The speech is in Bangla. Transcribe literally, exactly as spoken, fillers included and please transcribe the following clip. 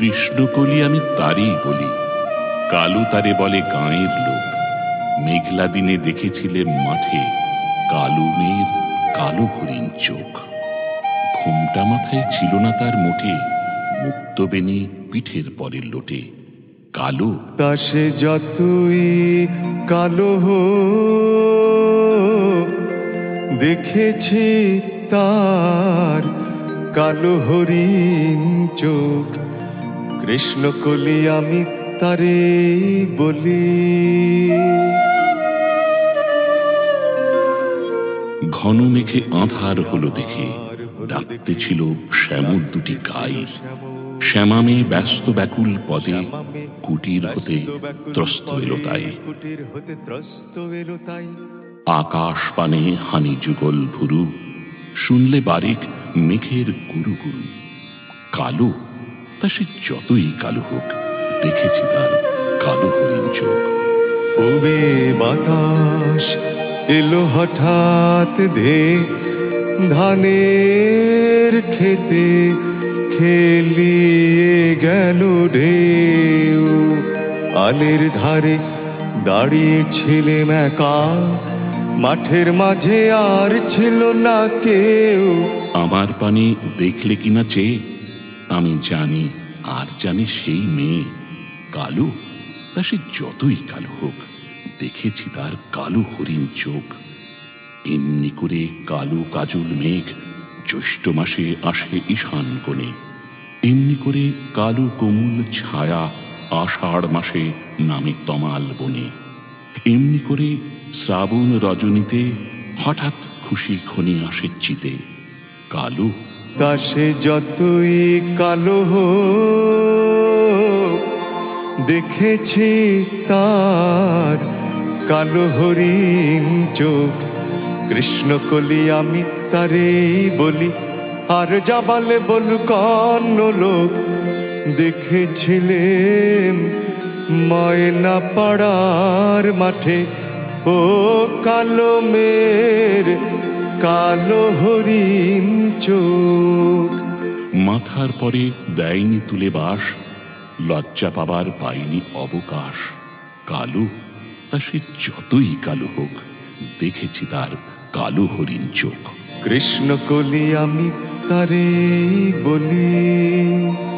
কৃষ্ণকলি আমি তারই বলি, কালু তারে বলে গাঁয়ের লোক। মেঘলা দিনে দেখেছিলে মাঠে কালু মেয়ের কালো হরিণ চোখ। ঘুমটা মাথায় ছিল না তার মোটে, মুক্ত বেনি পিঠের পরের লোটে। কালো তা সে যতই কালো হোক, দেখেছি তার কালো হরিণ চোখ। কৃষ্ণকলি আমি তারে বলি। ঘন মেঘে আঁধার হলো দেখে ডাকতে ছিল শ্যামর দুটি গাই। শ্যামামে ব্যস্ত ব্যাকুল পদে কুটির হতে ত্রস্ত এলো তাই। আকাশ পানে হানি যুগল ভুরু, শুনলে বারিক মেঘের গুরু গুরু। কালো তা সে যতই কালো হোক, দেখেছি তার কালো হরিণ চোখ। ওবে বাতাস এলো হঠাৎ ধে, ধানের খেতে খেলিয়ে গেল ঢেউ। আলের ধারে দাঁড়িয়ে ছিলেম একা, মাঠের মাঝে আর ছিল না কেউ। আমার পানে দেখলে কিনা চেয়ে, আমি জানি আর জানি সেই মেয়ে। কালো তা সে যতই কালো হোক, দেখেছি তার কালো হরিণ চোখ। এমনি করে কালো কাজল মেঘ জ্যৈষ্ঠ মাসে আসে ঈশান কোণে। এমনি করে কালো কোমল ছায়া আষাঢ় মাসে নামে তমাল বনে। এমনি করে শ্রাবণ রজনীতে হঠাৎ খুশি খনি আসে চিতে। কালো তা সে যতই কালো হোক, দেখেছি তার কালো হরিণ চোখ। কৃষ্ণকলি আমি তারে বলি, আর যাবালে বলু কন্ন লোক। দেখেছিলেন ময়না পাড়ার মাঠে ও কালো মেয়ের কালো হরিণ চোখ। মাথার পরে দেয়নি তুলে বাস, লজ্জা পাবার পাইনি অবকাশ। কালো তা সে যতই কালো হোক, দেখেছি তার কালো হরিণ চোখ। কৃষ্ণকলি আমি তারে বলি।